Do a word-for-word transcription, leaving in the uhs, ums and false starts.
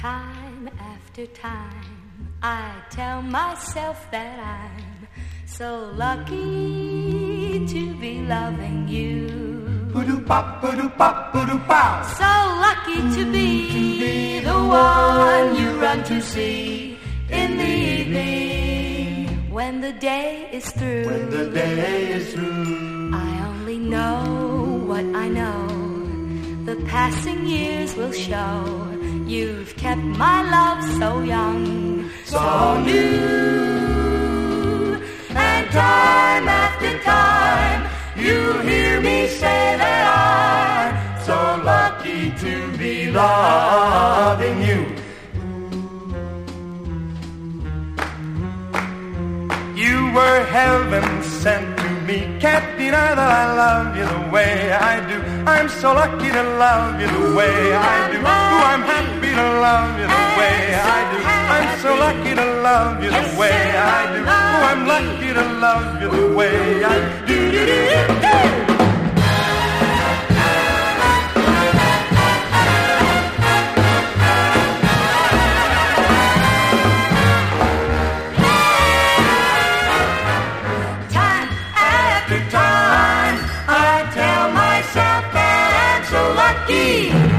Time after time, I tell myself that I'm so lucky to be loving you. Ba-do-bop, ba-do-bop, ba-do-bow. So lucky to be the one you run to see in the evening when the day is through. When the day is through, I only know what I know. The passing years will show. You've kept my love so young, so new. And time after time, you hear me say that I'm so lucky to be loving you. You were heaven sent to me. Can't deny that I love you the way I do. I'm so lucky to love you the way I do. Ooh, I'm happy to love you the way I do. I'm so lucky to love you the way I do. Ooh, I'm lucky to love you the way I do. do, do, do, do. Time, I tell myself that I'm so lucky.